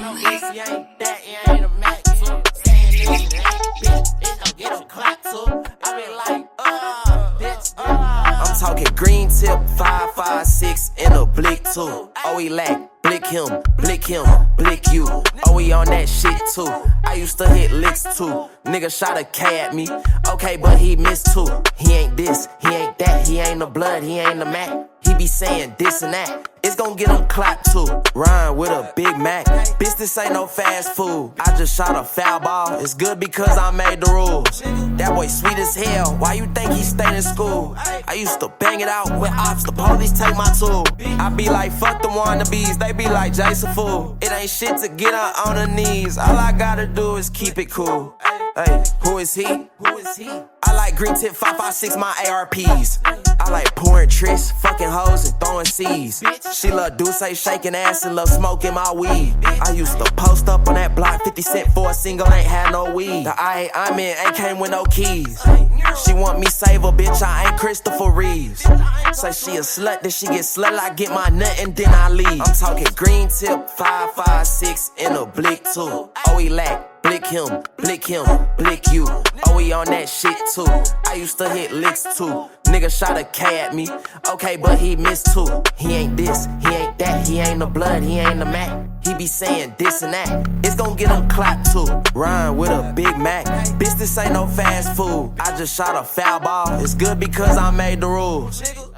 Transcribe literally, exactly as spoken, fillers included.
Bitch, you ain't that, you ain't a Mac too. Saying this shit ain't bitch, it's gon' get a clap too. I be like, uh, bitch, uh. I'm talking green tip, five, five, six, in a blick too. Oh, he lack. Blick him, blick him, blick you. Oh, we on that shit too. I used to hit licks too. Nigga shot a K at me. Okay, but he missed too. He ain't this, he ain't that. He ain't the blood, he ain't the Mac. He be saying this and that. It's gon' get him clapped too. Ryan with a Big Mac. Bitch, this ain't no fast food. I just shot a foul ball. It's good because I made the rules. That boy sweet as hell. Why you think he stayed in school? I used to bang it out with ops. The police take my tool. I be like, fuck them wannabes. They be like, Jason fool. It ain't shit to get her on her knees. All I gotta do is keep it cool. Hey, who is he? Who is he? I like green tip five five six, my A R Ps. I like pouring tricks, fucking hoes and throwing C's. She love Douce, shaking ass and love smoking my weed. I used to post up on that block, fifty cent for a single, ain't had no weed. The I A I'm in ain't came with no keys. She want me save her, bitch, I ain't Christopher Reeves. Say she a slut, then she get slut, I get my nut and then I leave. I'm talking green tip, five five six, in a blick too. Oh, he lack. Blick him, blick him, blick you. Oh, we on that shit too. I used to hit licks too. Nigga shot a K at me. Okay, but he missed too. He ain't this, he ain't that. He ain't the blood, he ain't the Mac. He be saying this and that. It's gon' get him clapped too. Ryan with a Big Mac. Bitch, this ain't no fast food. I just shot a foul ball. It's good because I made the rules.